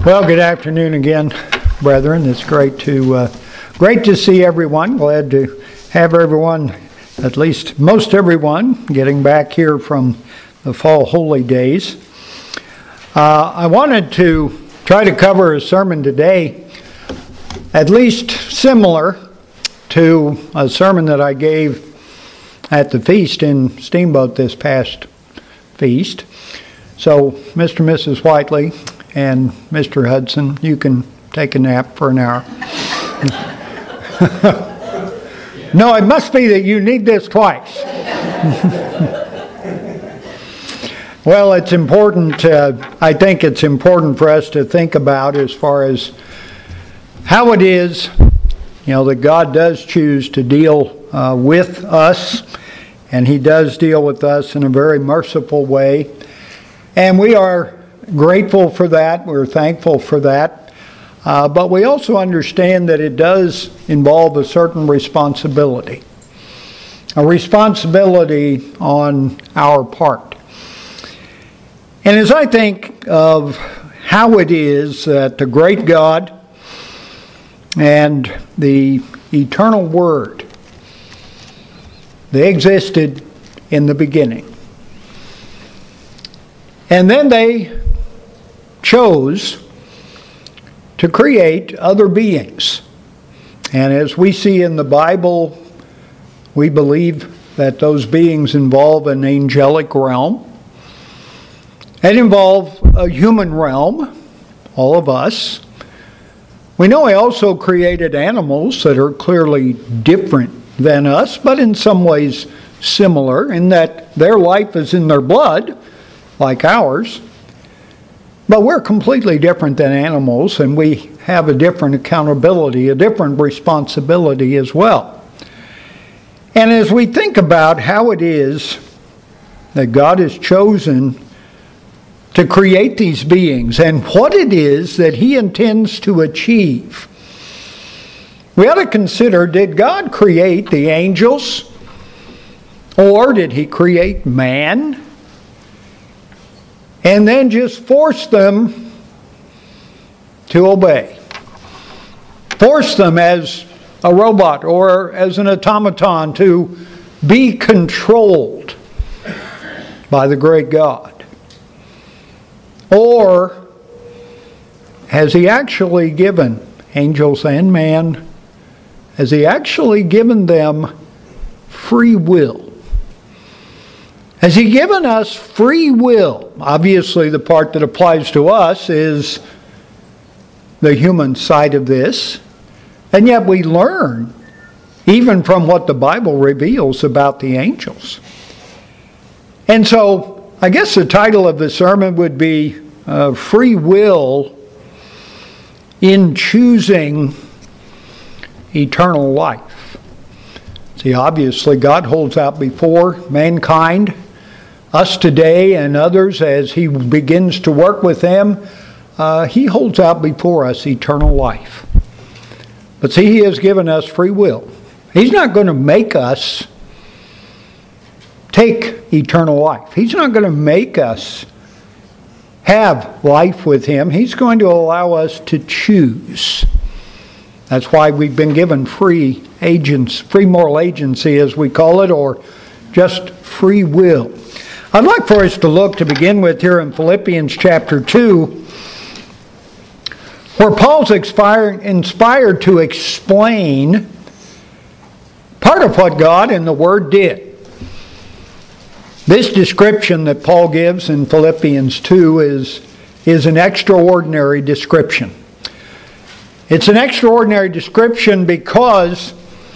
Well, good afternoon again, brethren. It's great to see everyone. Glad to have everyone, at least most everyone, getting back here from the fall holy days. I wanted to try to cover a sermon today, at least similar to a sermon that I gave at the feast in Steamboat this past feast. So, Mr. and Mrs. Whiteley and Mr. Hudson, you can take a nap for an hour. No, it must be that you need this twice. Well, it's important, I think it's important for us to think about as far as how it is, that God does choose to deal with us, and He does deal with us in a very merciful way. And we are grateful for that. We're thankful for that. But we also understand that it does involve a certain responsibility. A responsibility on our part. And as I think of how it is that the great God and the eternal Word, they existed in the beginning. And then they chose to create other beings. And as we see in the Bible, we believe that those beings involve an angelic realm and involve a human realm, all of us. We know He also created animals that are clearly different than us, but in some ways similar, in that their life is in their blood, like ours. But we're completely different than animals, and we have a different accountability, a different responsibility as well. And as we think about how it is that God has chosen to create these beings and what it is that He intends to achieve, we ought to consider, did God create the angels, or did He create man and then just force them to obey? Force them as a robot or as an automaton to be controlled by the great God? Or has He actually given angels and man, has He actually given them free will? Has He given us free will? Obviously, the part that applies to us is the human side of this. And yet we learn, even from what the Bible reveals about the angels. And so, I guess the title of the sermon would be Free Will in Choosing Eternal Life. See, obviously, God holds out before mankind, us today and others, as He begins to work with them, He holds out before us eternal life. But see, He has given us free will. He's not going to make us take eternal life. He's not going to make us have life with Him. He's going to allow us to choose. That's why we've been given free moral agency, as we call it, or just free will. I'd like for us to look to begin with here in Philippians chapter 2, where Paul's inspired to explain part of what God and the Word did. This description that Paul gives in Philippians 2 is an extraordinary description. It's an extraordinary description because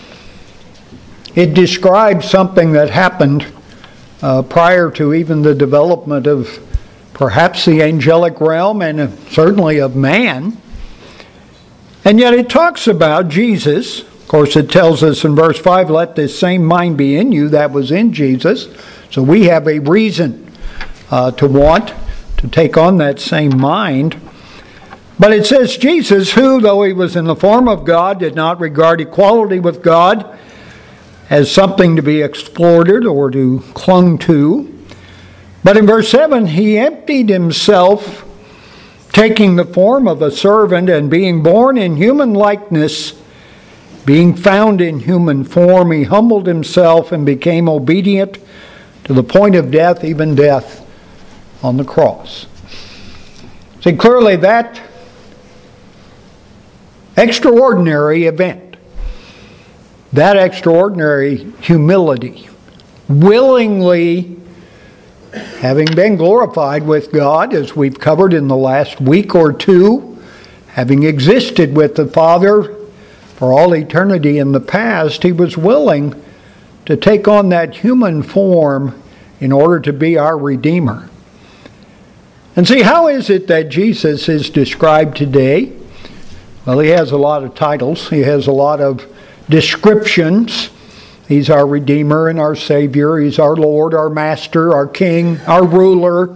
it describes something that happened prior to even the development of perhaps the angelic realm and certainly of man. And yet it talks about Jesus. Of course, it tells us in verse 5, let this same mind be in you that was in Jesus. So we have a reason to want to take on that same mind. But it says, Jesus, who, though He was in the form of God, did not regard equality with God as something to be exploited or to clung to. But in verse 7, He emptied Himself taking the form of a servant and being born in human likeness, being found in human form, he humbled himself and became obedient to the point of death, even death on the cross. See, clearly that extraordinary event, that extraordinary humility, willingly having been glorified with God, as we've covered in the last week or two, having existed with the Father for all eternity in the past, he was willing to take on that human form in order to be our Redeemer. And see, how is it that Jesus is described today? Well, he has a lot of titles. He has a lot of descriptions. He's our Redeemer and our Savior. He's our Lord, our Master, our King, our Ruler.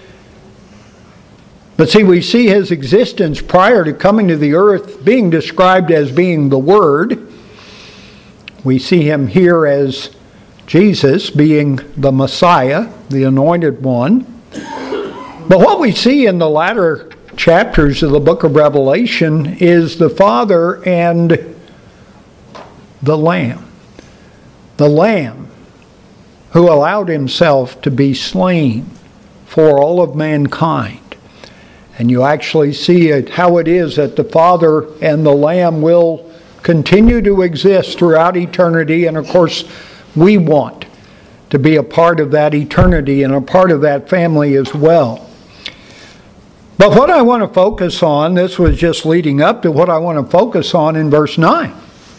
But see, we see his existence prior to coming to the earth being described as being the Word. We see him here as Jesus being the Messiah, the Anointed One. But what we see in the latter chapters of the book of Revelation is the Father and the Lamb. The Lamb who allowed himself to be slain for all of mankind. And you actually see how it is that the Father and the Lamb will continue to exist throughout eternity. And of course, we want to be a part of that eternity and a part of that family as well. But what I want to focus on, this was just leading up to what I want to focus on in verse 9.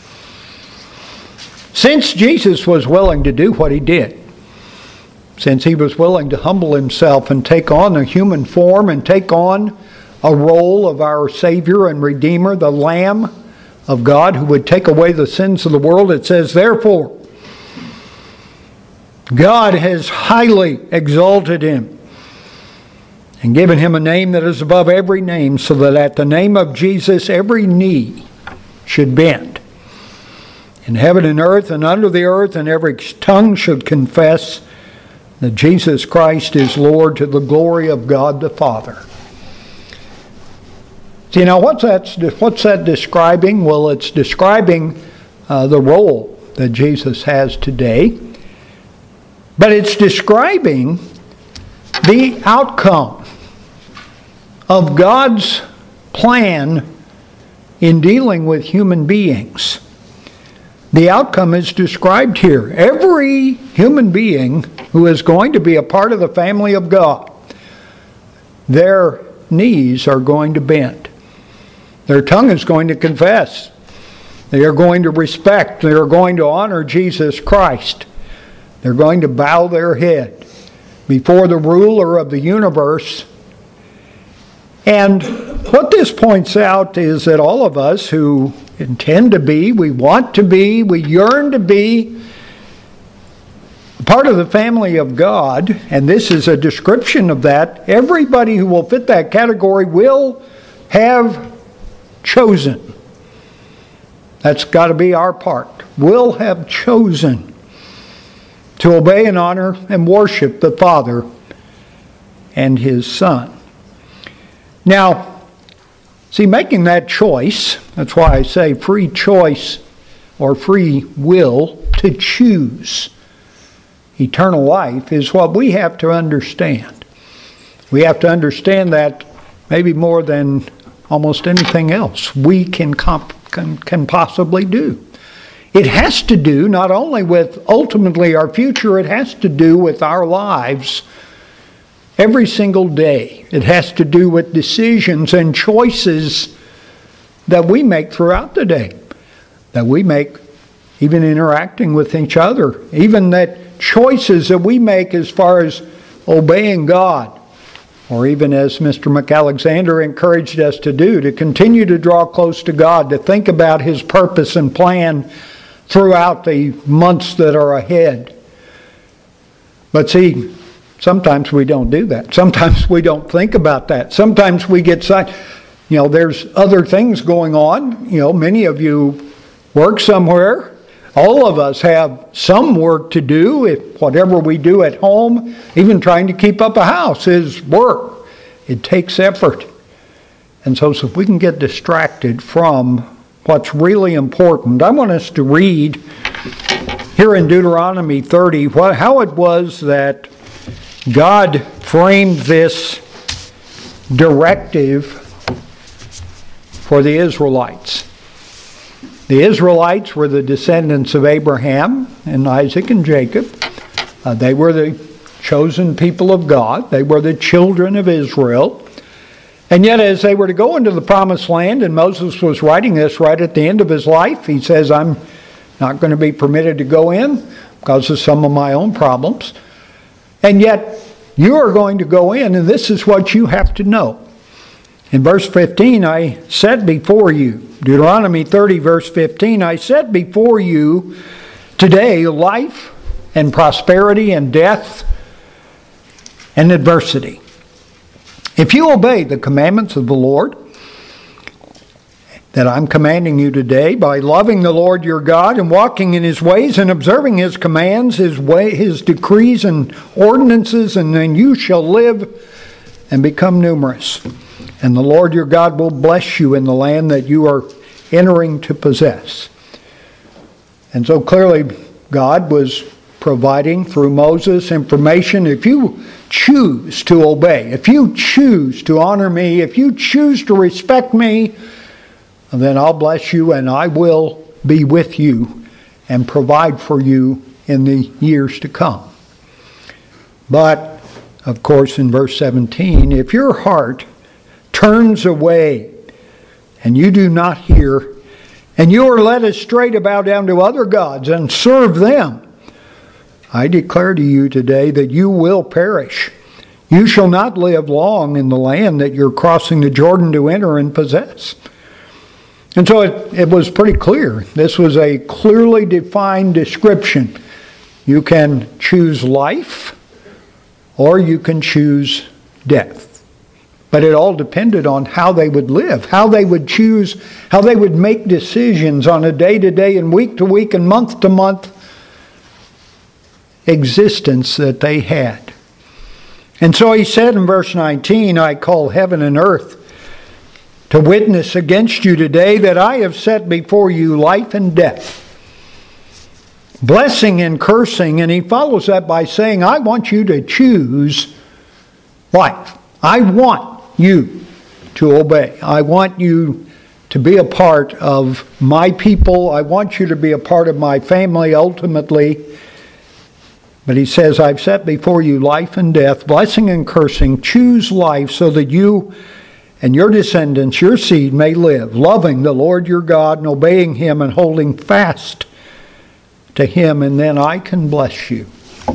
Since Jesus was willing to do what he did, since he was willing to humble himself and take on a human form and take on a role of our Savior and Redeemer, the Lamb of God who would take away the sins of the world, it says, therefore, God has highly exalted him and given him a name that is above every name, so that at the name of Jesus every knee should bend, in heaven and earth and under the earth, and every tongue should confess that Jesus Christ is Lord, to the glory of God the Father. See, now what's that describing? Well, it's describing the role that Jesus has today. But it's describing the outcome of God's plan in dealing with human beings. The outcome is described here. Every human being who is going to be a part of the family of God, their knees are going to bend. Their tongue is going to confess. They are going to respect. They are going to honor Jesus Christ. They're going to bow their head before the ruler of the universe. And what this points out is that all of us who intend to be, we want to be, we yearn to be part of the family of God, and this is a description of that, everybody who will fit that category will have chosen. That's got to be our part. Will have chosen to obey and honor and worship the Father and His Son. Now, see, making that choice, that's why I say free choice or free will to choose eternal life, is what we have to understand. We have to understand that maybe more than almost anything else we can possibly do. It has to do not only with ultimately our future, it has to do with our lives every single day. It has to do with decisions and choices that we make throughout the day, that we make even interacting with each other, even that choices that we make as far as obeying God, or even as Mr. McAlexander encouraged us to do, to continue to draw close to God, to think about His purpose and plan throughout the months that are ahead. But see, sometimes we don't do that. Sometimes we don't think about that. Sometimes we get there's other things going on. Many of you work somewhere. All of us have some work to do. If whatever we do at home, even trying to keep up a house, is work. It takes effort. And so if we can get distracted from what's really important, I want us to read here in Deuteronomy 30 how it was that God framed this directive for the Israelites. The Israelites were the descendants of Abraham and Isaac and Jacob. They were the chosen people of God. They were the children of Israel. And yet as they were to go into the promised land, and Moses was writing this right at the end of his life, he says, I'm not going to be permitted to go in because of some of my own problems. And yet you are going to go in, and this is what you have to know. In verse 15, I set before you, Deuteronomy 30, verse 15, I set before you today life and prosperity and death and adversity. If you obey the commandments of the Lord that I'm commanding you today by loving the Lord your God and walking in His ways and observing His commands, His decrees and ordinances, and then you shall live and become numerous. And the Lord your God will bless you in the land that you are entering to possess. And so clearly God was providing through Moses information. If you choose to obey, if you choose to honor me, if you choose to respect me, then I'll bless you and I will be with you and provide for you in the years to come. But, of course, in verse 17, if your heart turns away and you do not hear, and you are led astray to bow down to other gods and serve them, I declare to you today that you will perish. You shall not live long in the land that you're crossing the Jordan to enter and possess. And so it was pretty clear. This was a clearly defined description. You can choose life or you can choose death. But it all depended on how they would live, how they would choose, how they would make decisions on a day-to-day and week-to-week and month-to-month existence that they had. And so he said in verse 19, I call heaven and earth to witness against you today that I have set before you life and death, blessing and cursing. And he follows that by saying, I want you to choose life. I want you to obey. I want you to be a part of my people. I want you to be a part of my family ultimately. But he says, I've set before you life and death, blessing and cursing. Choose life so that you and your descendants, your seed, may live, loving the Lord your God and obeying Him and holding fast to Him, and then I can bless you.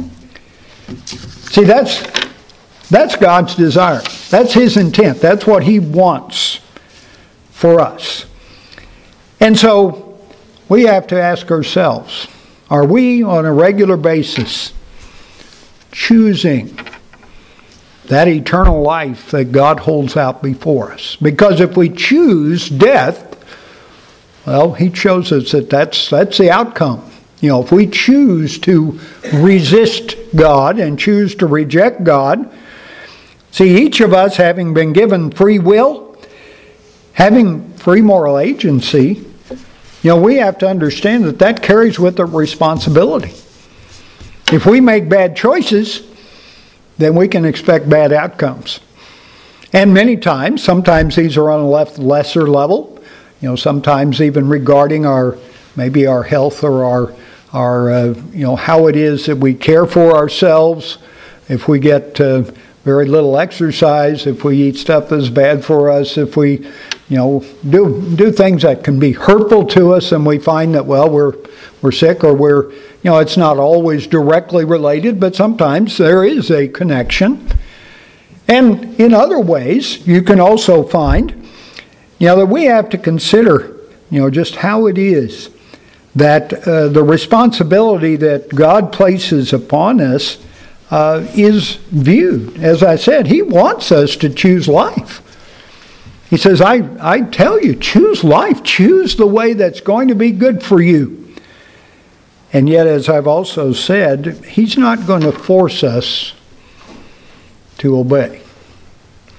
See, that's God's desire. That's His intent. That's what He wants for us. And so we have to ask ourselves, are we on a regular basis choosing that eternal life that God holds out before us? Because if we choose death, well, He shows us that that's the outcome. You know, if we choose to resist God and choose to reject God, see, each of us having been given free will, having free moral agency, you know, we have to understand that that carries with it responsibility. If we make bad choices, then we can expect bad outcomes. And many times, sometimes these are on a lesser level, you know, sometimes even regarding maybe our health or our how it is that we care for ourselves. If we get very little exercise, if we eat stuff that's bad for us, if we do things that can be hurtful to us, and we find that, well, we're sick, or it's not always directly related, but sometimes there is a connection. And in other ways, you can also find, that we have to consider, just how it is that the responsibility that God places upon us is viewed. As I said, He wants us to choose life. He says, I tell you, choose life. Choose the way that's going to be good for you. And yet, as I've also said, He's not going to force us to obey.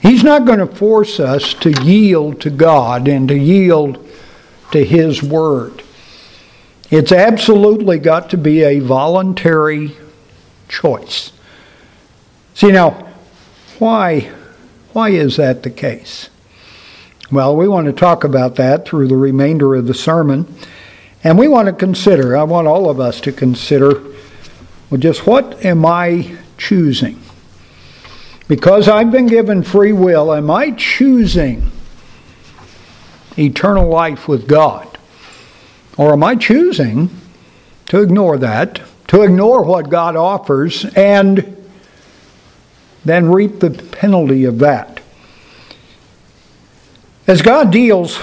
He's not going to force us to yield to God and to yield to His Word. It's absolutely got to be a voluntary choice. See now, why is that the case? Well, we want to talk about that through the remainder of the sermon. And we want to consider, I want all of us to consider, well, just what am I choosing? Because I've been given free will, am I choosing eternal life with God? Or am I choosing to ignore that, to ignore what God offers, and then reap the penalty of that? As God deals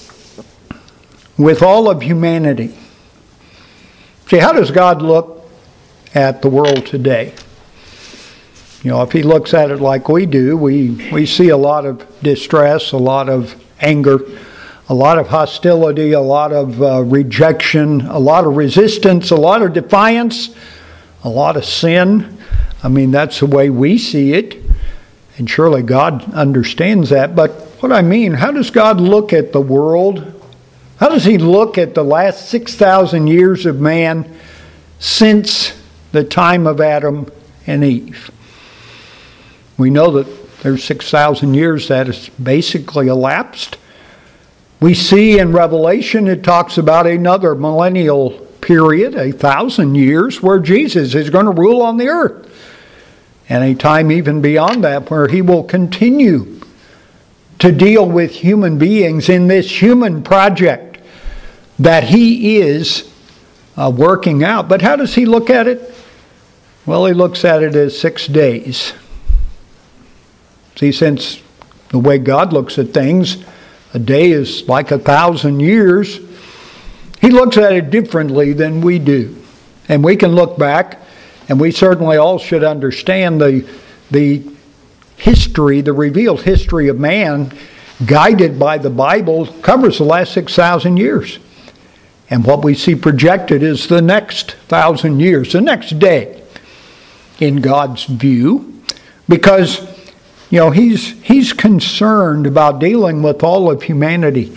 with all of humanity, see, how does God look at the world today? You know, if He looks at it like we do, we see a lot of distress, a lot of anger, a lot of hostility, a lot of rejection, a lot of resistance, a lot of defiance, a lot of sin. I mean, that's the way we see it. And surely God understands that. But what I mean, how does God look at the world? How does He look at the last 6,000 years of man since the time of Adam and Eve? We know that there's 6,000 years that has basically elapsed. We see in Revelation it talks about another millennial period, 1,000 years, where Jesus is going to rule on the earth. And a time even beyond that where He will continue to deal with human beings in this human project that He is working out. But how does He look at it? Well, He looks at it as 6 days. See, since the way God looks at things, a day is like 1,000 years, He looks at it differently than we do. And we can look back, and we certainly all should understand the history, the revealed history of man, guided by the Bible, covers the last 6,000 years. And what we see projected is the next 1,000 years, the next day, in God's view, because you know, he's concerned about dealing with all of humanity.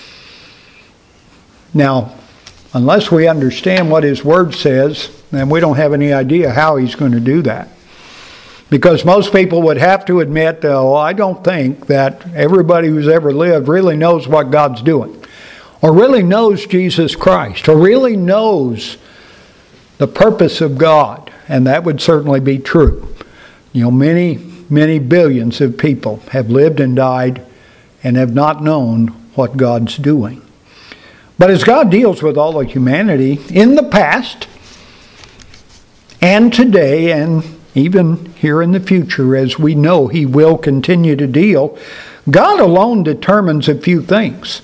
Now, unless we understand what His Word says, then we don't have any idea how He's going to do that. Because most people would have to admit, well, I don't think that everybody who's ever lived really knows what God's doing, or really knows Jesus Christ, or really knows the purpose of God. And that would certainly be true. You know, many billions of people have lived and died and have not known what God's doing. But as God deals with all of humanity in the past and today and even here in the future, as we know He will continue to deal, God alone determines a few things.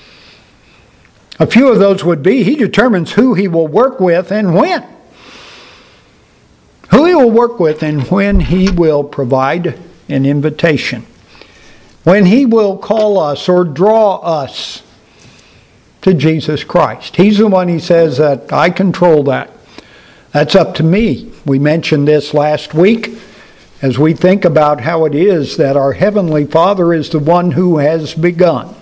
A few of those would be, He determines who He will work with and when. Who He will work with and when He will provide an invitation. When He will call us or draw us to Jesus Christ. He's the one, He says, that I control that. That's up to me. We mentioned this last week as we think about how it is that our Heavenly Father is the one who has begun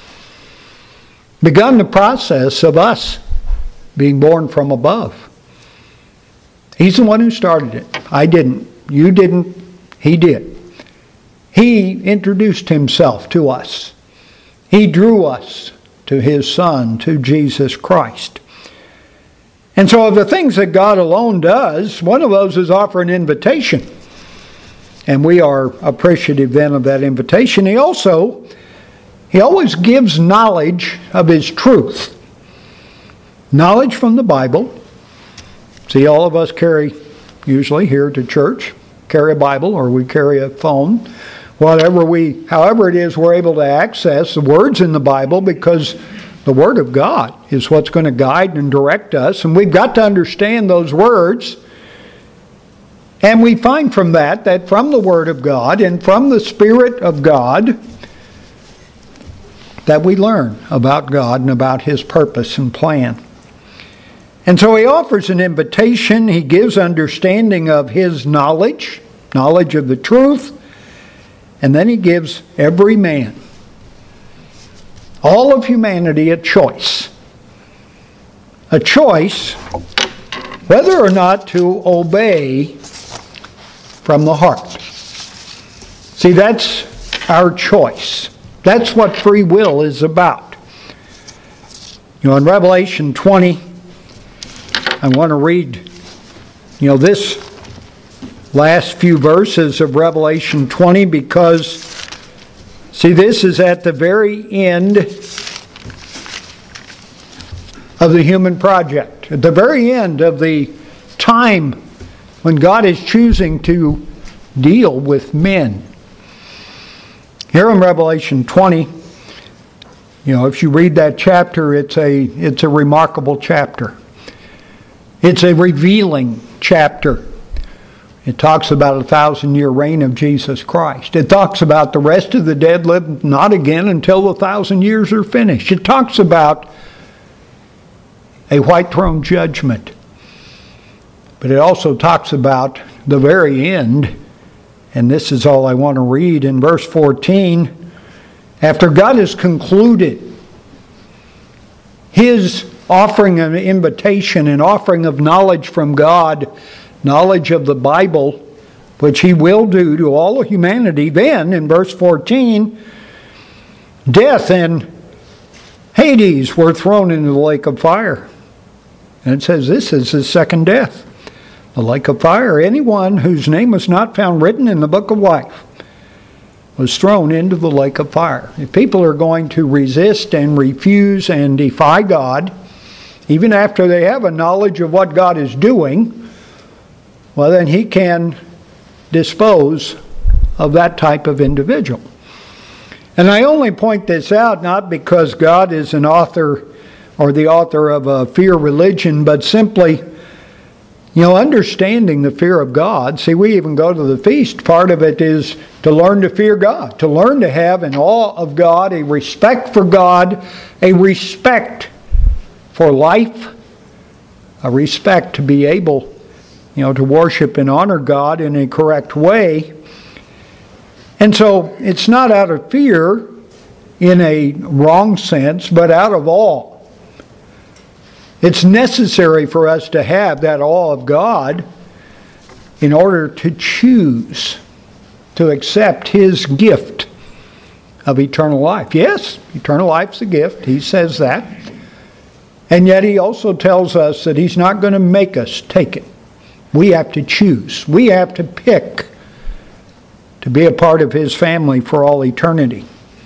the process of us being born from above. He's the one who started it. I didn't. You didn't. He did. He introduced Himself to us. He drew us to His Son, to Jesus Christ. And so of the things that God alone does, one of those is offer an invitation. And we are appreciative then of that invitation. He always gives knowledge of His truth. Knowledge from the Bible. See, all of us carry, usually here to church, carry a Bible or we carry a phone. However it is we're able to access the words in the Bible, because the Word of God is what's going to guide and direct us. And we've got to understand those words. And we find from that from the Word of God and from the Spirit of God, that we learn about God and about His purpose and plan. And so He offers an invitation. He gives understanding of His knowledge of the truth. And then he gives every man, all of humanity, a choice. A choice whether or not to obey from the heart. See, that's our choice. That's what free will is about. In Revelation 20, I want to read, this last few verses of Revelation 20 because, see, this is at the very end of the human project. At the very end of the time when God is choosing to deal with men. Here in Revelation 20, if you read that chapter, it's a remarkable chapter. It's a revealing chapter. It talks about 1,000-year reign of Jesus Christ. It talks about the rest of the dead live not again until the 1,000 years are finished. It talks about a white throne judgment. But it also talks about the very end, and this is all I want to read in verse 14. After God has concluded His offering an invitation and offering of knowledge from God, knowledge of the Bible, which He will do to all of humanity, then in verse 14, death and Hades were thrown into the lake of fire. And it says this is the second death, the lake of fire. Anyone whose name was not found written in the book of life was thrown into the lake of fire. If people are going to resist and refuse and defy God, even after they have a knowledge of what God is doing, well, then He can dispose of that type of individual. And I only point this out not because God is an author or the author of a fear religion, but simply, understanding the fear of God. See, we even go to the feast. Part of it is to learn to fear God, to learn to have an awe of God, a respect for God, a respect for life, a respect to be able, to worship and honor God in a correct way. And so it's not out of fear in a wrong sense, but out of awe. It's necessary for us to have that awe of God in order to choose to accept His gift of eternal life. Yes, eternal life's a gift. He says that. And yet He also tells us that He's not going to make us take it. We have to choose. We have to pick to be a part of His family for all eternity.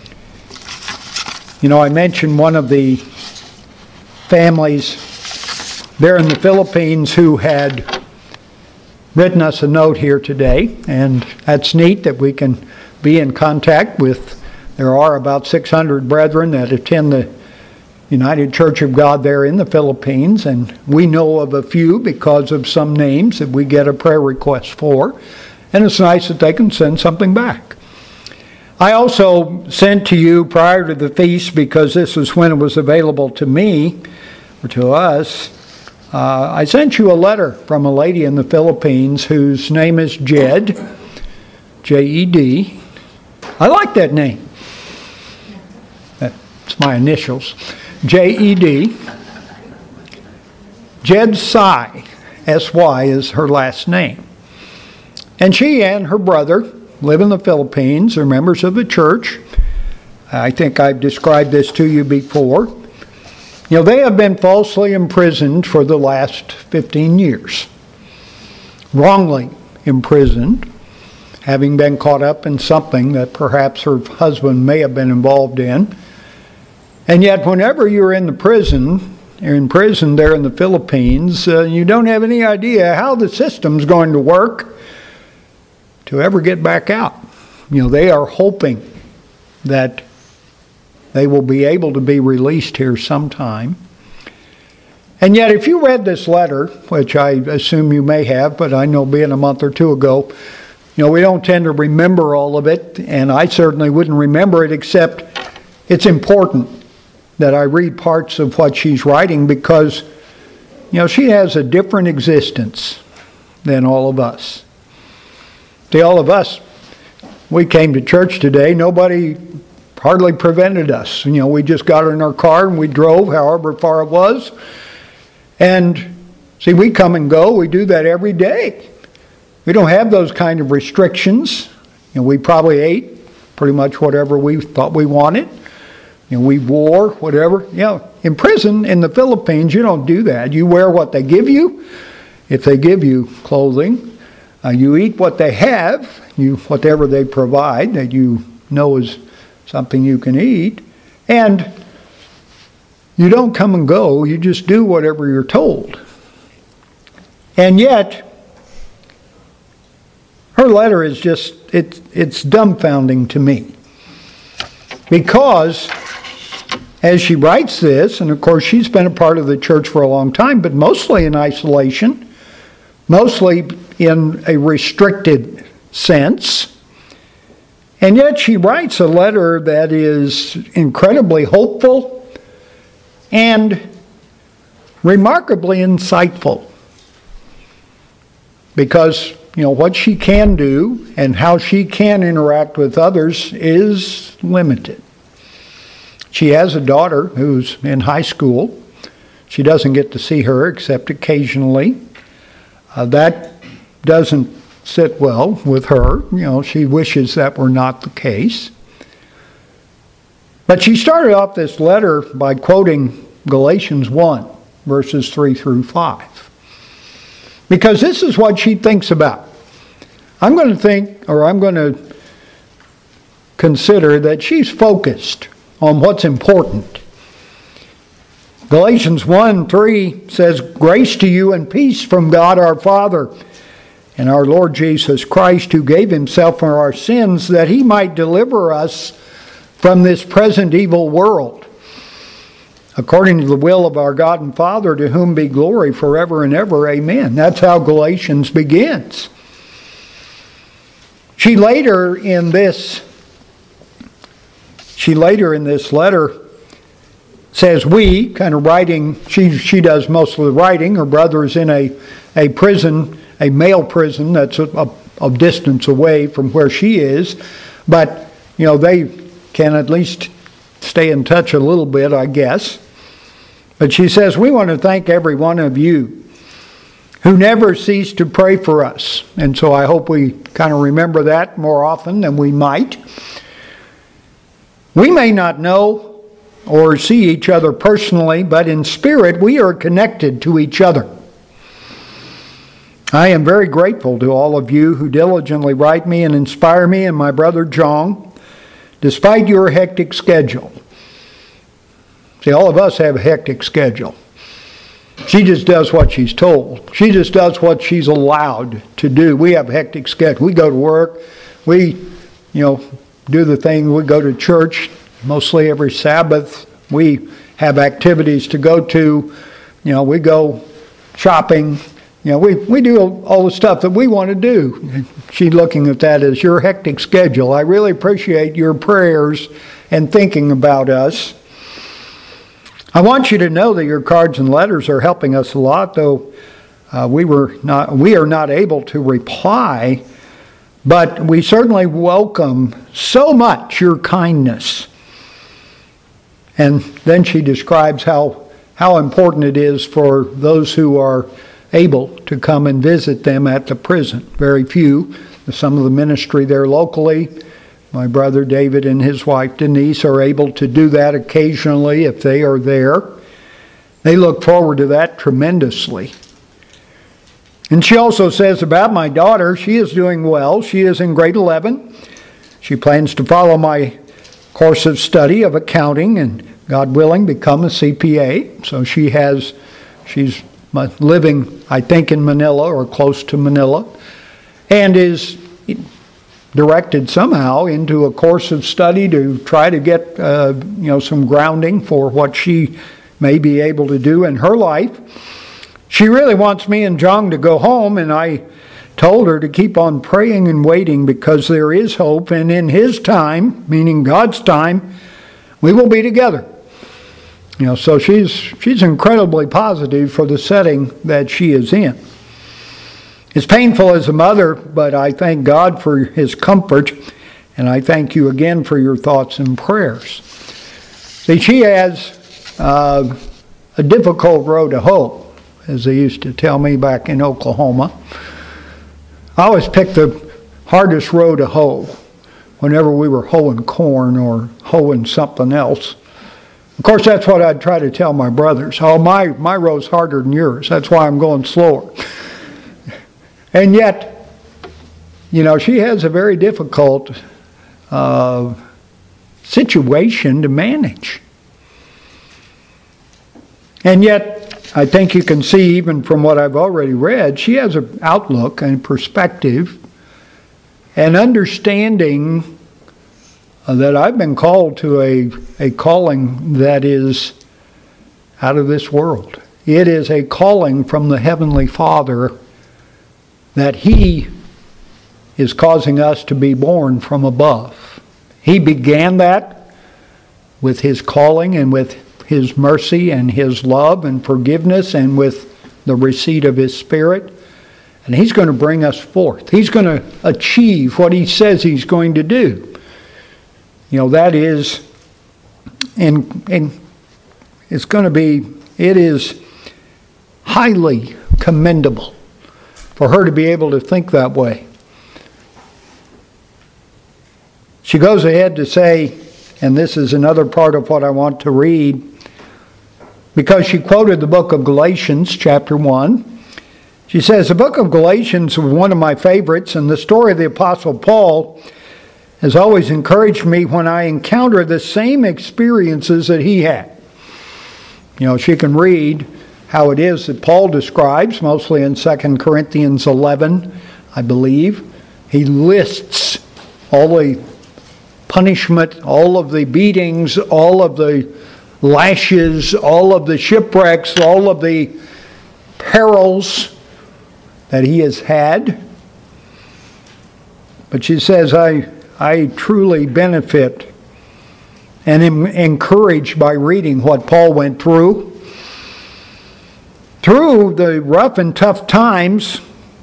I mentioned one of the families there in the Philippines who had written us a note here today, and that's neat that we can be in contact with. There are about 600 brethren that attend the United Church of God there in the Philippines, and we know of a few because of some names that we get a prayer request for, and it's nice that they can send something back. I also sent to you prior to the feast, because this was when it was available to me, or to us, I sent you a letter from a lady in the Philippines whose name is Jed, J-E-D. I like that name. That's my initials. J-E-D. Jed Sy, S-Y is her last name. And she and her brother live in the Philippines. They're members of the church. I think I've described this to you before. They have been falsely imprisoned for the last 15 years. Wrongly imprisoned, having been caught up in something that perhaps her husband may have been involved in. And yet whenever you're in prison there in the Philippines, you don't have any idea how the system's going to work to ever get back out. They are hoping that they will be able to be released here sometime. And yet if you read this letter, which I assume you may have, but I know being a month or two ago, we don't tend to remember all of it, and I certainly wouldn't remember it, except it's important that I read parts of what she's writing because, she has a different existence than all of us. See, all of us, we came to church today, nobody hardly prevented us. We just got in our car and we drove however far it was. And see, we come and go. We do that every day. We don't have those kind of restrictions. We probably ate pretty much whatever we thought we wanted. We wore whatever. In prison in the Philippines, you don't do that. You wear what they give you. If they give you clothing, you eat what they have, whatever they provide that you know is something you can eat. And you don't come and go. You just do whatever you're told. And yet, her letter is just, it's dumbfounding to me. Because as she writes this, and of course she's been a part of the church for a long time, but mostly in isolation, mostly in a restricted sense, and yet she writes a letter that is incredibly hopeful and remarkably insightful. Because what she can do and how she can interact with others is limited. She has a daughter who's in high school. She doesn't get to see her except occasionally. That doesn't sit well with her. She wishes that were not the case. But she started off this letter by quoting Galatians 1, verses 3 through 5. Because this is what she thinks about. I'm going to consider that she's focused on what's important. Galatians 1:3 says, "Grace to you and peace from God our Father and our Lord Jesus Christ, who gave himself for our sins, that he might deliver us from this present evil world, according to the will of our God and Father, to whom be glory forever and ever. Amen." That's how Galatians begins. She later in this letter says we, kind of writing, she does most of the writing. Her brother is in a prison, a male prison that's a distance away from where she is. But, they can at least stay in touch a little bit, I guess. But she says, we want to thank every one of you who never cease to pray for us. And so I hope we kind of remember that more often than we might. We may not know or see each other personally, but in spirit we are connected to each other. I am very grateful to all of you who diligently write me and inspire me and my brother John, despite your hectic schedule. See, all of us have a hectic schedule. She just does what she's told. She just does what she's allowed to do. We have a hectic schedule. We go to work. We, do the thing. We go to church mostly every Sabbath. We have activities to go to. We go shopping. We do all the stuff that we want to do. She's looking at that as your hectic schedule. I really appreciate your prayers and thinking about us. I want you to know that your cards and letters are helping us a lot, though we are not able to reply, but we certainly welcome so much your kindness. And then she describes how important it is for those who are able to come and visit them at the prison. Very few. Some of the ministry there locally, my brother David and his wife Denise, are able to do that occasionally if they are there. They look forward to that tremendously. And she also says about my daughter, she is doing well. She is in grade 11. She plans to follow my course of study of accounting and, God willing, become a CPA. So she's living, I think, in Manila or close to Manila, and is directed somehow into a course of study to try to get some grounding for what she may be able to do in her life. She really wants me and John to go home, and I told her to keep on praying and waiting because there is hope, and in His time, meaning God's time, we will be together. So she's incredibly positive for the setting that she is in. It's painful as a mother, but I thank God for His comfort And I thank you again for your thoughts and prayers. See, she has a difficult road to hoe, as they used to tell me back in Oklahoma. I always picked the hardest row to hoe whenever we were hoeing corn or hoeing something else. Of course, that's what I'd try to tell my brothers. Oh, my row's harder than yours. That's why I'm going slower. And yet, she has a very difficult situation to manage. And yet, I think you can see even from what I've already read, she has an outlook and perspective and understanding that I've been called to a calling that is out of this world. It is a calling from the Heavenly Father that He is causing us to be born from above. He began that with His calling and with His mercy and His love and forgiveness and with the receipt of His Spirit. And He's going to bring us forth. He's going to achieve what He says He's going to do. That is, and it's going to be, it is highly commendable for her to be able to think that way. She goes ahead to say, and this is another part of what I want to read, because she quoted the book of Galatians, chapter 1. She says, the book of Galatians was one of my favorites, and the story of the Apostle Paul has always encouraged me when I encounter the same experiences that he had. She can read how it is that Paul describes, mostly in 2 Corinthians 11, I believe. He lists all the punishment, all of the beatings, all of the lashes, all of the shipwrecks, all of the perils that he has had. But she says, I truly benefit and am encouraged by reading what Paul went through. Through the rough and tough times,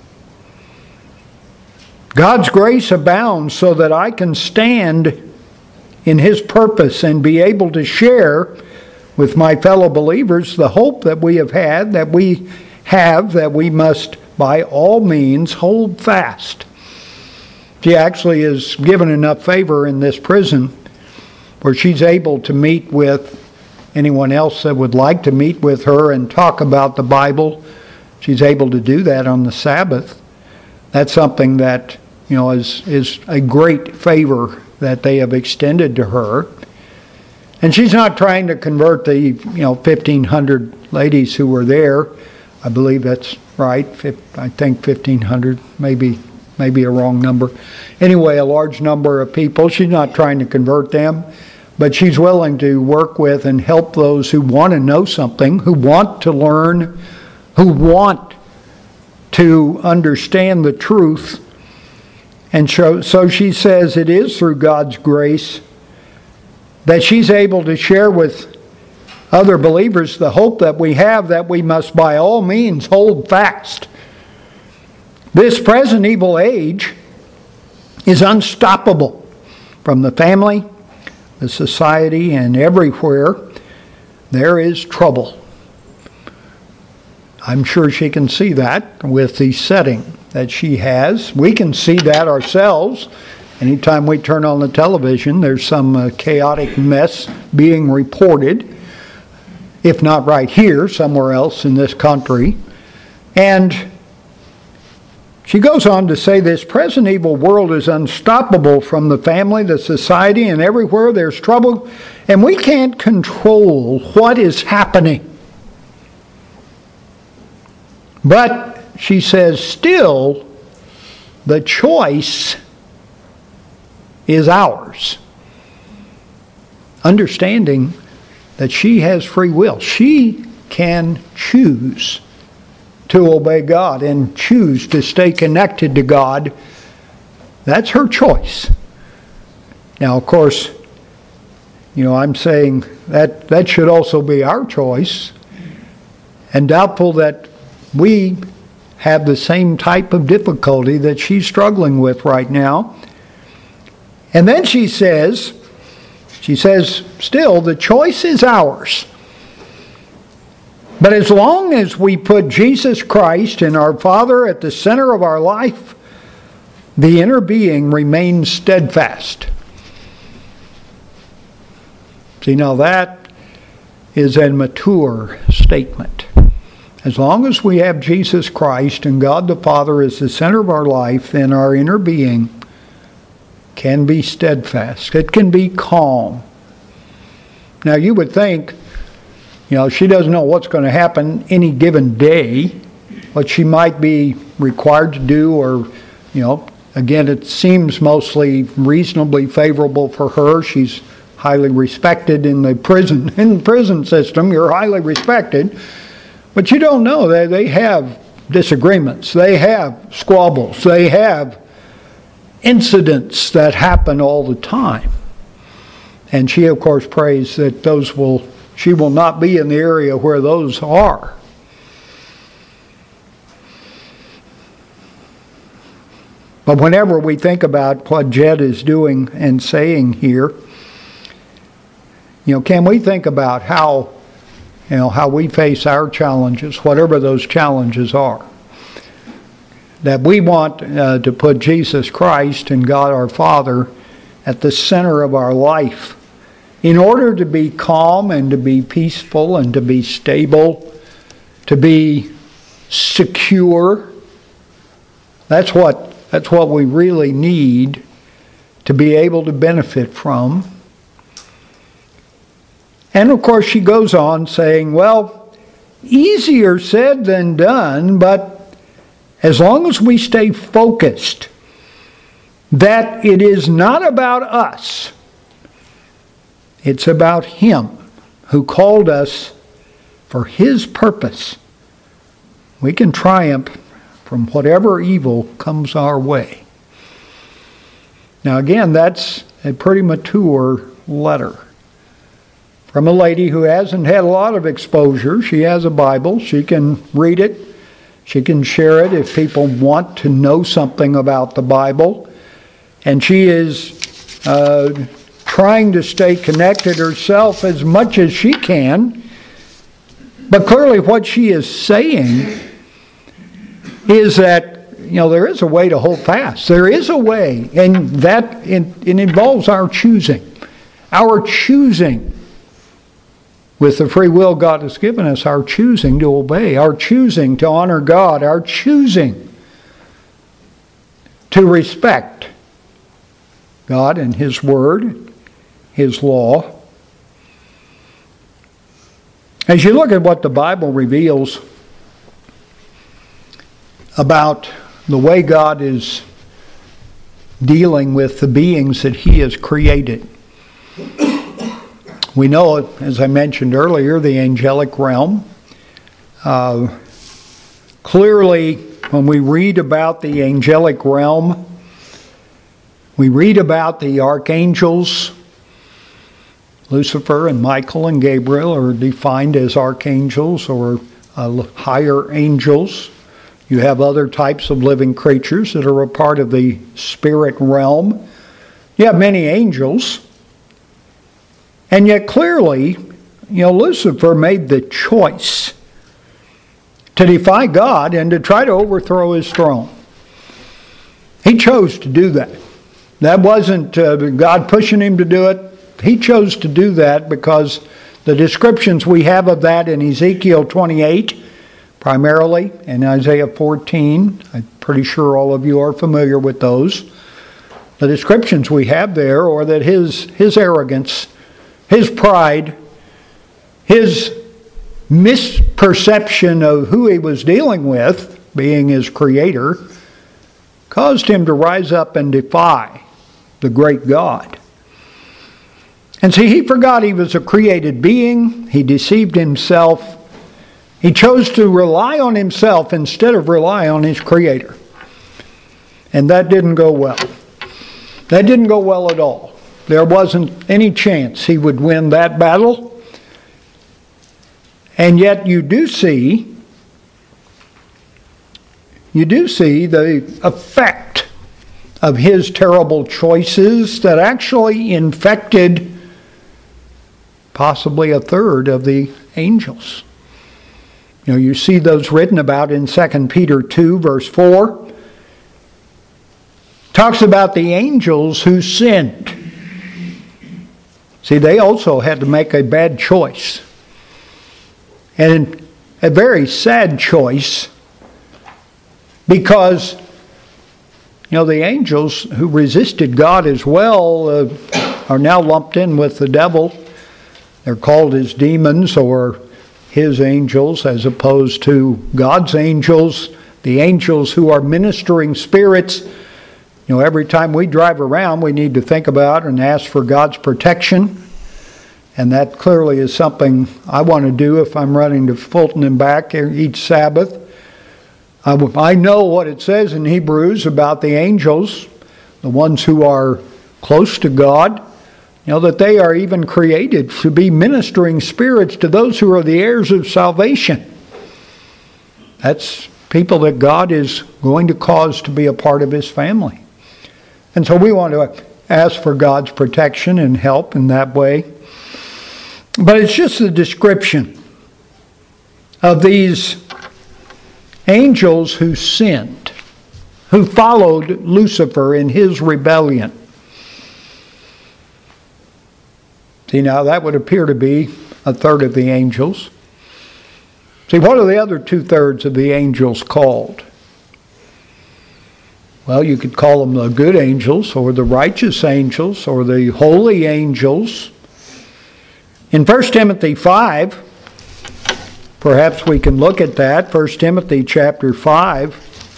God's grace abounds so that I can stand in His purpose and be able to share with my fellow believers the hope that we have had, that we must by all means hold fast. She actually is given enough favor in this prison where she's able to meet with anyone else that would like to meet with her and talk about the Bible. She's able to do that on the Sabbath. That's something that is a great favor that they have extended to her. And she's not trying to convert the 1,500 ladies who were there. I believe that's right. I think 1,500, maybe a wrong number. Anyway, a large number of people. She's not trying to convert them, but she's willing to work with and help those who want to know something, who want to learn, who want to understand the truth. And so she says it is through God's grace that she's able to share with other believers the hope that we have, that we must by all means hold fast. This present evil age is unstoppable. From the family, the society, and everywhere, there is trouble. I'm sure she can see that with the setting that she has. We can see that ourselves. Anytime we turn on the television, there's some chaotic mess being reported, if not right here, somewhere else in this country. And she goes on to say this present evil world is unstoppable. From the family, the society, and everywhere there's trouble, and we can't control what is happening. But she says, still, the choice is ours. Understanding that she has free will. She can choose to obey God and choose to stay connected to God. That's her choice. Now, of course, I'm saying that should also be our choice, and doubtful that we have the same type of difficulty that she's struggling with right now. And then she says, still, the choice is ours. But as long as we put Jesus Christ and our Father at the center of our life, the inner being remains steadfast. See, now that is a mature statement. As long as we have Jesus Christ and God the Father as the center of our life, then our inner being can be steadfast. It can be calm. Now you would think, she doesn't know what's going to happen any given day, what she might be required to do, or, again, it seems mostly reasonably favorable for her. She's highly respected in the prison system. You're highly respected. But you don't know. They have disagreements. They have squabbles. They have incidents that happen all the time. And she, of course, prays that she will not be in the area where those are. But whenever we think about what Jed is doing and saying here, can we think about how we face our challenges, whatever those challenges are? That we want to put Jesus Christ and God our Father at the center of our life in order to be calm and to be peaceful and to be stable, to be secure. That's what we really need to be able to benefit from. And of course she goes on saying, well, easier said than done, but as long as we stay focused that it is not about us, it's about Him who called us for His purpose, we can triumph from whatever evil comes our way. Now again, that's a pretty mature letter from a lady who hasn't had a lot of exposure. She has a Bible. She can read it. She can share it if people want to know something about the Bible. And she is trying to stay connected herself as much as she can. But clearly what she is saying is that, there is a way to hold fast. There is a way, and that it involves our choosing. Our choosing. With the free will God has given us, our choosing to obey, our choosing to honor God, our choosing to respect God and His Word, His law. As you look at what the Bible reveals about the way God is dealing with the beings that He has created, we know, as I mentioned earlier, the angelic realm. Clearly, when we read about the angelic realm, we read about the archangels. Lucifer and Michael and Gabriel are defined as archangels or higher angels. You have other types of living creatures that are a part of the spirit realm. You have many angels. And yet clearly, Lucifer made the choice to defy God and to try to overthrow His throne. He chose to do that. That wasn't God pushing him to do it. He chose to do that because the descriptions we have of that in Ezekiel 28, primarily, and Isaiah 14, I'm pretty sure all of you are familiar with those. The descriptions we have there are that his arrogance, his pride, his misperception of who he was dealing with, being his creator, caused him to rise up and defy the great God. And see, he forgot he was a created being. He deceived himself. He chose to rely on himself instead of rely on his creator. And that didn't go well. That didn't go well at all. There wasn't any chance he would win that battle. And yet you do see the effect of his terrible choices that actually infected possibly a third of the angels. You know, you see those written about in 2 Peter 2, verse 4. Talks about the angels who sinned. See, they also had to make a bad choice. And a very sad choice, because, you know, the angels who resisted God as well are now lumped in with the devil. They're called his demons or his angels, as opposed to God's angels, the angels who are ministering spirits. You know, every time we drive around, we need to think about and ask for God's protection. And that clearly is something I want to do if I'm running to Fulton and back each Sabbath. I know what it says in Hebrews about the angels, the ones who are close to God, you know, that they are even created to be ministering spirits to those who are the heirs of salvation. That's people that God is going to cause to be a part of his family. And so we want to ask for God's protection and help in that way. But it's just a description of these angels who sinned, who followed Lucifer in his rebellion. See, now that would appear to be a third of the angels. See, what are the other 2/3 of the angels called? Well, you could call them the good angels, or the righteous angels, or the holy angels. In 1 Timothy 5, perhaps we can look at that. 1 Timothy chapter 5.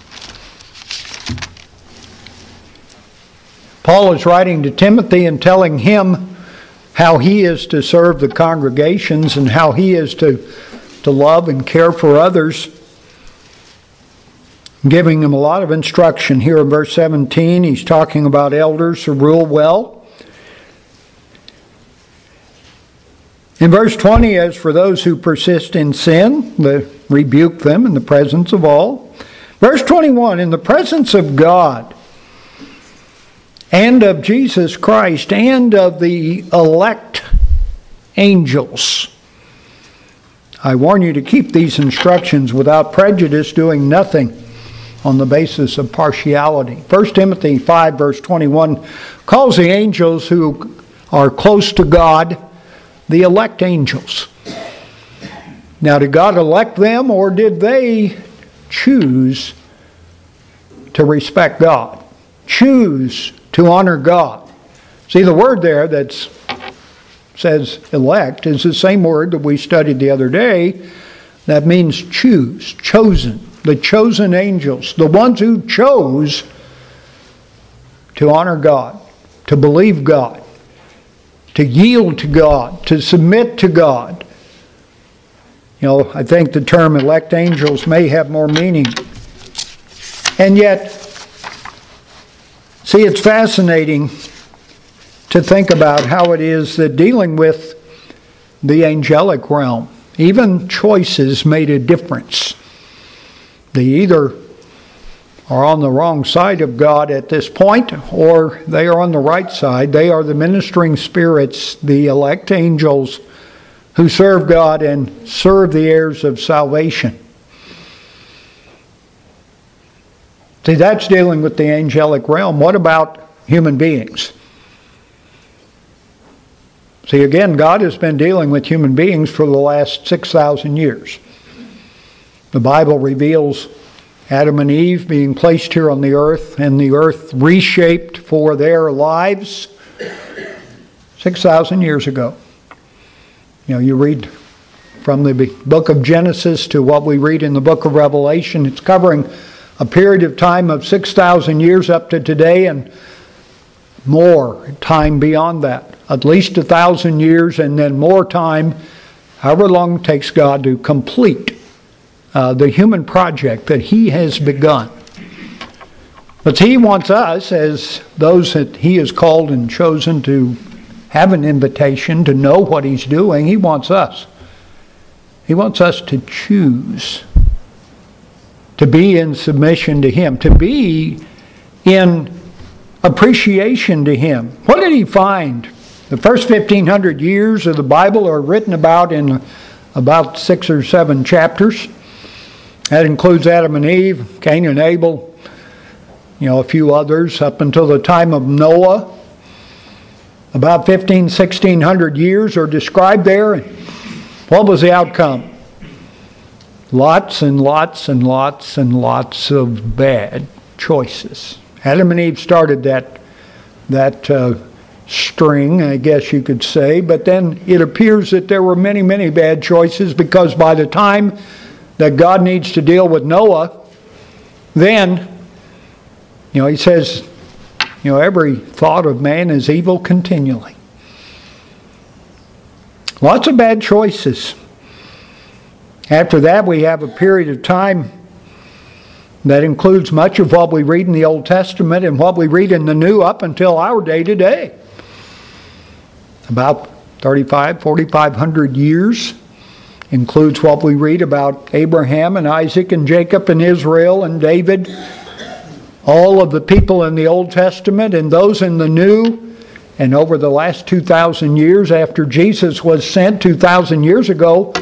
Paul is writing to Timothy and telling him how he is to serve the congregations and how he is to love and care for others, giving him a lot of instruction. Here in verse 17, he's talking about elders who rule well. In verse 20, as for those who persist in sin, rebuke them in the presence of all. Verse 21, in the presence of God and of Jesus Christ and of the elect angels. I warn you to keep these instructions without prejudice, doing nothing on the basis of partiality. 1 Timothy 5, verse 21, calls the angels who are close to God the elect angels. Now, did God elect them, or did they choose to respect God? Choose to honor God? See, the word there that says elect is the same word that we studied the other day. That means choose, chosen. The chosen angels, the ones who chose to honor God, to believe God, to yield to God, to submit to God. You know, I think the term elect angels may have more meaning. And yet, see, it's fascinating to think about how it is that dealing with the angelic realm, even choices made a difference. They either are on the wrong side of God at this point, or they are on the right side. They are the ministering spirits, the elect angels who serve God and serve the heirs of salvation. See, that's dealing with the angelic realm. What about human beings? See, again, God has been dealing with human beings for the last 6,000 years. The Bible reveals Adam and Eve being placed here on the earth, and the earth reshaped for their lives 6,000 years ago. You know, you read from the book of Genesis to what we read in the book of Revelation. It's covering a period of time of 6,000 years up to today, and more time beyond that. At least 1,000 years, and then more time, however long it takes God to complete the human project that He has begun. But He wants us, as those that He has called and chosen to have an invitation to know what He's doing, He wants us. He wants us to choose to be in submission to Him, to be in appreciation to him. What did he find? The first 1,500 years of the Bible are written about in about 6 or 7 chapters. That includes Adam and Eve, Cain and Abel, a few others, up until the time of Noah. About 1,600 years are described there. What was the outcome? Lots and lots and lots and lots of bad choices. Adam and Eve started that string, I guess you could say, but then it appears that there were many, many bad choices, because by the time that God needs to deal with Noah, then, he says, every thought of man is evil continually. Lots of bad choices. After that, we have a period of time that includes much of what we read in the Old Testament and what we read in the New up until our day today. About 4,500 years includes what we read about Abraham and Isaac and Jacob and Israel and David, all of the people in the Old Testament and those in the New. And over the last 2,000 years after Jesus was sent 2,000 years ago,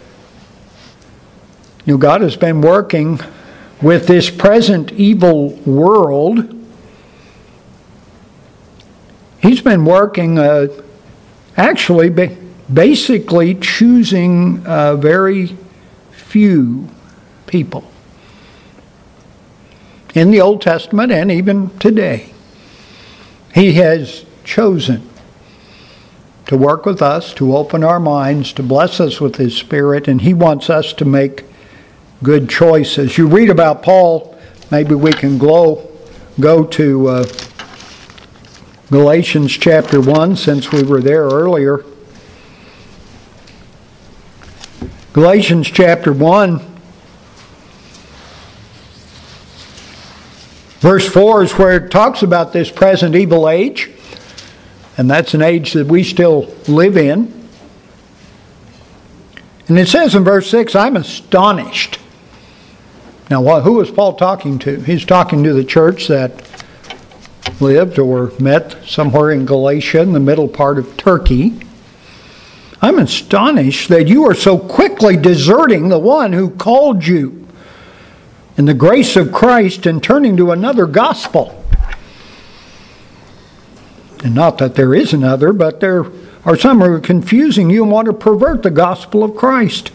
God has been working with this present evil world. He's been working actually basically choosing very few people in the Old Testament and even today. He has chosen to work with us, to open our minds, to bless us with His Spirit, and He wants us to make good choices. You read about Paul, maybe we can go to Galatians chapter 1, since we were there earlier. Galatians chapter 1, verse 4 is where it talks about this present evil age, and that's an age that we still live in. And it says in verse 6, I'm astonished. Now, who is Paul talking to? He's talking to the church that lived or met somewhere in Galatia, in the middle part of Turkey. I'm astonished that you are so quickly deserting the one who called you in the grace of Christ and turning to another gospel. And not that there is another, but there are some who are confusing you and want to pervert the gospel of Christ.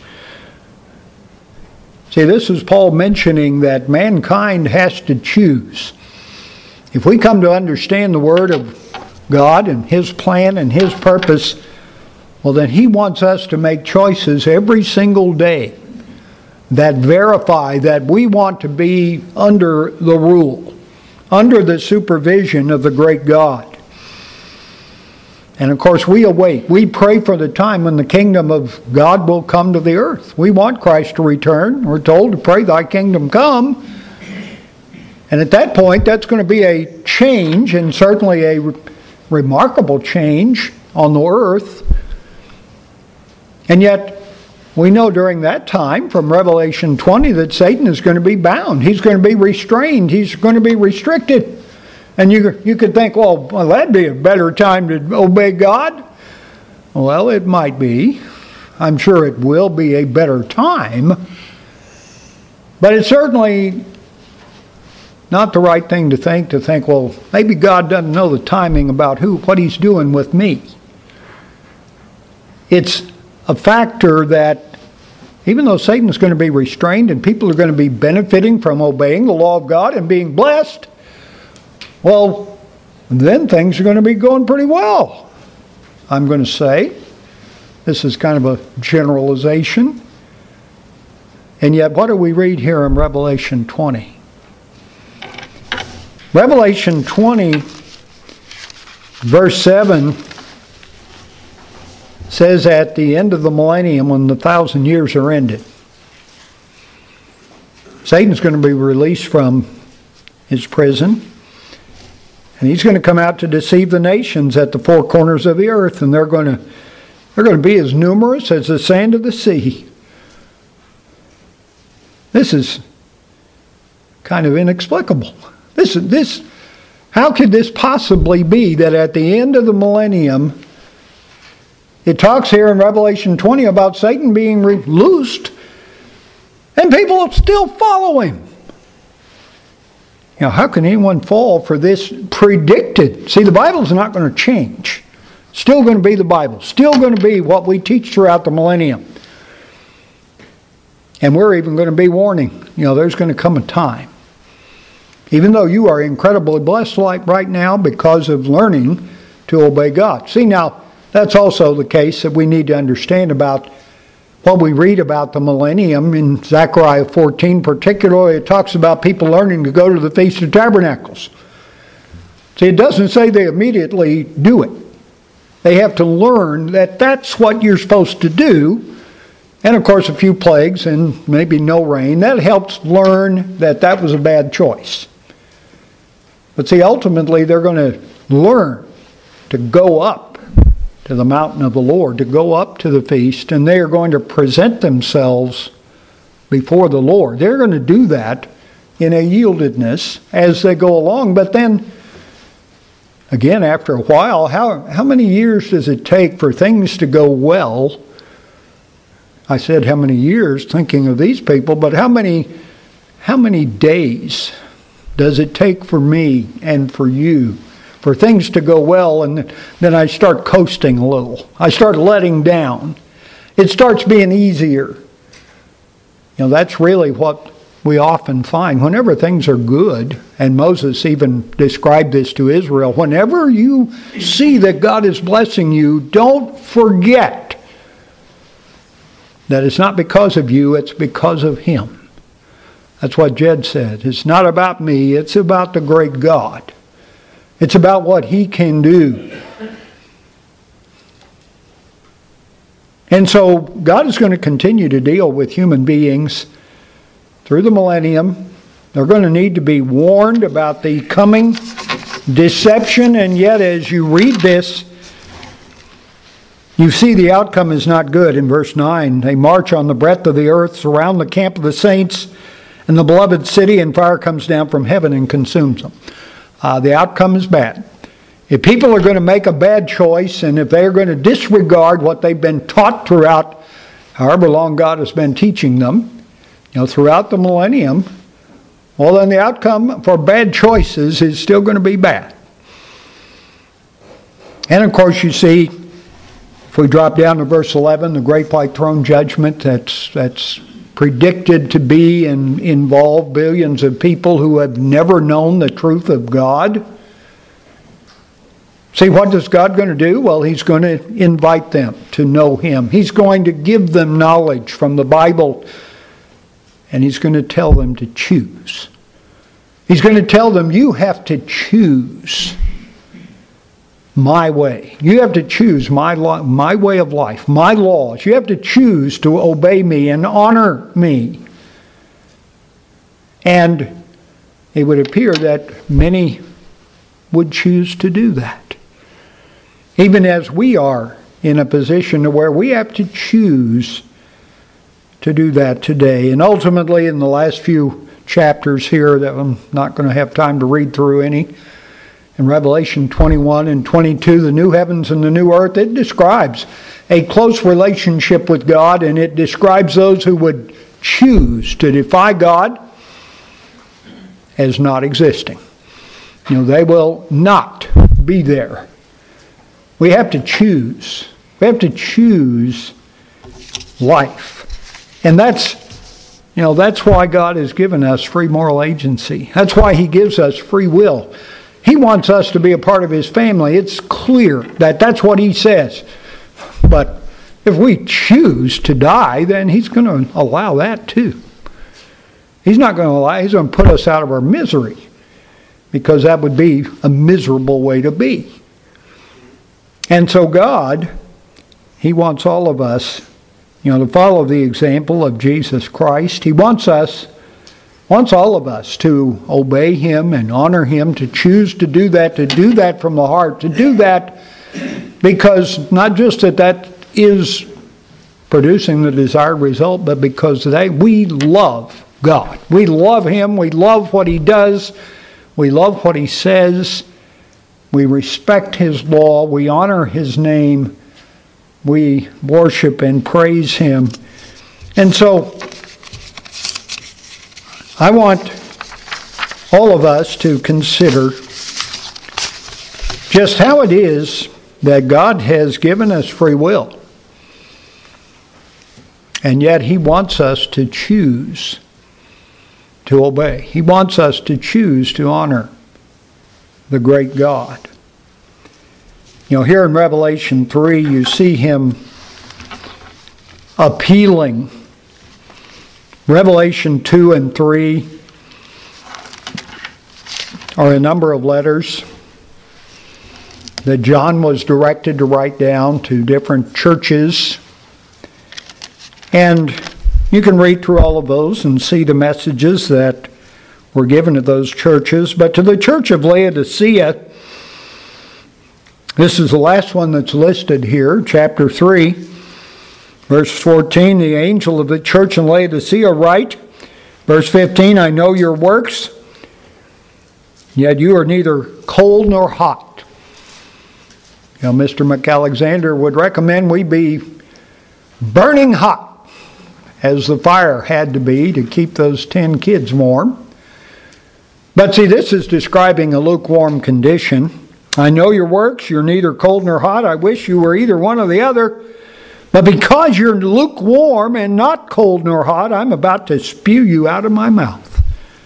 See, this is Paul mentioning that mankind has to choose. If we come to understand the Word of God and His plan and His purpose, well, then He wants us to make choices every single day that verify that we want to be under the rule, under the supervision of the great God. And of course, we await. We pray for the time when the kingdom of God will come to the earth. We want Christ to return. We're told to pray, Thy kingdom come. And at that point, that's going to be a change, and certainly a remarkable change on the earth. And yet, we know during that time from Revelation 20 that Satan is going to be bound. He's going to be restrained. He's going to be restricted. And you could think, well, that'd be a better time to obey God. Well, it might be. I'm sure it will be a better time. But it's certainly not the right thing to think, well, maybe God doesn't know the timing about what He's doing with me. It's a factor that even though Satan's going to be restrained and people are going to be benefiting from obeying the law of God and being blessed, well, then things are going to be going pretty well, I'm going to say. This is kind of a generalization. And yet, what do we read here in Revelation 20? Revelation 20, verse 7, says at the end of the millennium, when the 1,000 years are ended, Satan's going to be released from his prison. And he's going to come out to deceive the nations at the four corners of the earth. And they're going to be as numerous as the sand of the sea. This is kind of inexplicable. This How could this possibly be that at the end of the millennium, it talks here in Revelation 20 about Satan being loosed, and people still follow him? How can anyone fall for this predicted? See, the Bible's not going to change. Still going to be the Bible. Still going to be what we teach throughout the millennium. And we're even going to be warning, there's going to come a time. Even though you are incredibly blessed like right now because of learning to obey God. See, now, that's also the case that we need to understand about what we read about the millennium. In Zechariah 14 particularly, it talks about people learning to go to the Feast of Tabernacles. See, it doesn't say they immediately do it. They have to learn that that's what you're supposed to do. And of course, a few plagues and maybe no rain. That helps learn that that was a bad choice. But see, ultimately, they're going to learn to go up to the mountain of the Lord, to go up to the feast, and they are going to present themselves before the Lord. They're going to do that in a yieldedness as they go along. But then, again, after a while, how many years does it take for things to go well? I said how many years, thinking of these people, but how many days does it take for me and for you for things to go well, and then I start coasting a little. I start letting down. It starts being easier. That's really what we often find. Whenever things are good, and Moses even described this to Israel, whenever you see that God is blessing you, don't forget that it's not because of you, it's because of Him. That's what Jed said. It's not about me, it's about the great God. It's about what He can do. And so God is going to continue to deal with human beings through the millennium. They're going to need to be warned about the coming deception, and yet as you read this, you see the outcome is not good. In verse 9, they march on the breadth of the earth, surround the camp of the saints and the beloved city, and fire comes down from heaven and consumes them. The outcome is bad. If people are going to make a bad choice, and if they're going to disregard what they've been taught throughout however long God has been teaching them, throughout the millennium, well, then the outcome for bad choices is still going to be bad. And of course, you see, if we drop down to verse 11, the great white throne judgment that's predicted to be and involve billions of people who have never known the truth of God. See, what is God going to do? Well, He's going to invite them to know Him. He's going to give them knowledge from the Bible, and He's going to tell them to choose. He's going to tell them, you have to choose my way. You have to choose my way of life, my laws. You have to choose to obey me and honor me. And it would appear that many would choose to do that. Even as we are in a position where we have to choose to do that today. And ultimately, in the last few chapters here that I'm not going to have time to read through any, in Revelation 21 and 22, the new heavens and the new earth, it describes a close relationship with God, and it describes those who would choose to defy God as not existing. They will not be there. We have to choose. We have to choose life. And that's why God has given us free moral agency. That's why He gives us free will. He wants us to be a part of His family. It's clear that that's what He says. But if we choose to die, then He's going to allow that too. He's not going to allow, He's going to put us out of our misery, because that would be a miserable way to be. And so God, He wants all of us, to follow the example of Jesus Christ. He wants all of us to obey Him and honor Him, to choose to do that from the heart, to do that because not just that is producing the desired result, but because we love God. We love Him. We love what He does. We love what He says. We respect His law. We honor His name. We worship and praise Him. And so, I want all of us to consider just how it is that God has given us free will. And yet He wants us to choose to obey. He wants us to choose to honor the great God. You know, here in Revelation 3, you see Him appealing. Revelation 2 and 3 are a number of letters that John was directed to write down to different churches. And you can read through all of those and see the messages that were given to those churches. But to the church of Laodicea, this is the last one that's listed here, chapter 3, verse 14, the angel of the church in Laodicea write, verse 15, I know your works, yet you are neither cold nor hot. You know, Mr. McAlexander would recommend we be burning hot, as the fire had to be to keep those 10 kids warm. But see, this is describing a lukewarm condition. I know your works, you're neither cold nor hot. I wish you were either one or the other. But because you're lukewarm and not cold nor hot, I'm about to spew you out of my mouth.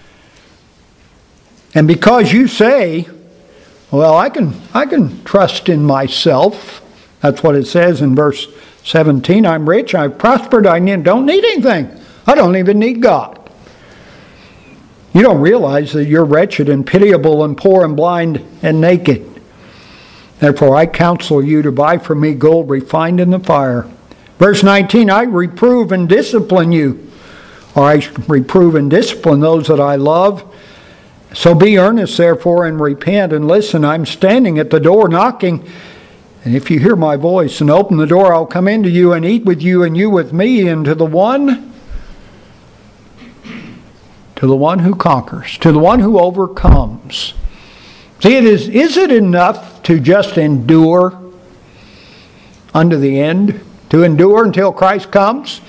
And because you say, well, I can trust in myself. That's what it says in verse 17. I'm rich, I've prospered, I don't need anything. I don't even need God. You don't realize that you're wretched and pitiable and poor and blind and naked. Therefore, I counsel you to buy from me gold refined in the fire. Verse 19, I reprove and discipline you, or I reprove and discipline those that I love. So be earnest, therefore, and repent. And listen, I'm standing at the door knocking. And if you hear my voice and open the door, I'll come into you and eat with you and you with me. And to the one who conquers, to the one who overcomes. See, is it enough to just endure unto the end? To endure until Christ comes?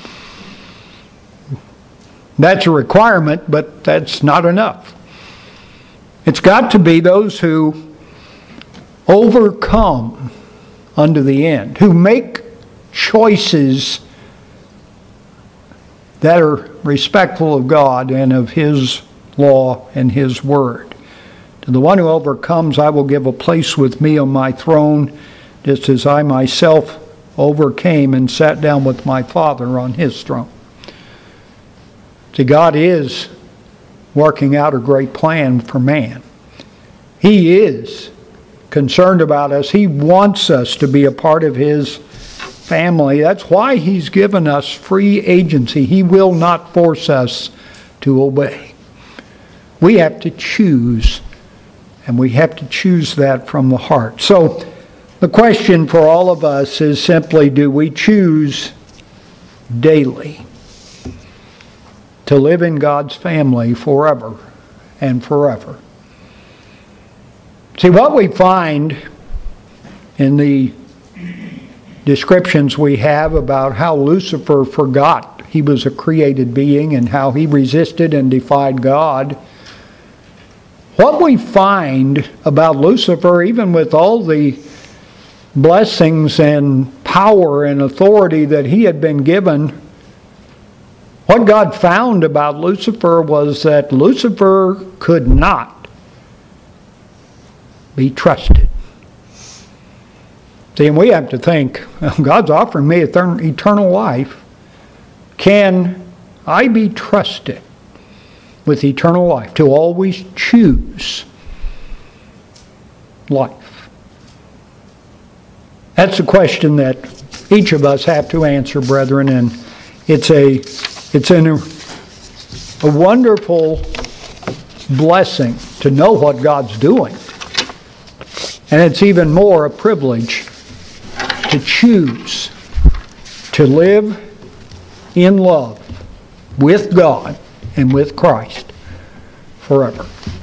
That's a requirement, but that's not enough. It's got to be those who overcome unto the end, who make choices that are respectful of God and of His law and His word. To the one who overcomes, I will give a place with me on my throne, just as I myself overcame and sat down with my Father on His throne. See, God is working out a great plan for man. He is concerned about us. He wants us to be a part of His family. That's why He's given us free agency. He will not force us to obey. We have to choose, and we have to choose that from the heart. So the question for all of us is simply, do we choose daily to live in God's family forever and forever? See, what we find in the descriptions we have about how Lucifer forgot he was a created being and how he resisted and defied God, what we find about Lucifer, even with all the blessings and power and authority that he had been given, what God found about Lucifer was that Lucifer could not be trusted. See, and we have to think, God's offering me eternal life. Can I be trusted with eternal life to always choose life? That's a question that each of us have to answer, brethren, and it's a wonderful blessing to know what God's doing. And it's even more a privilege to choose to live in love with God and with Christ forever.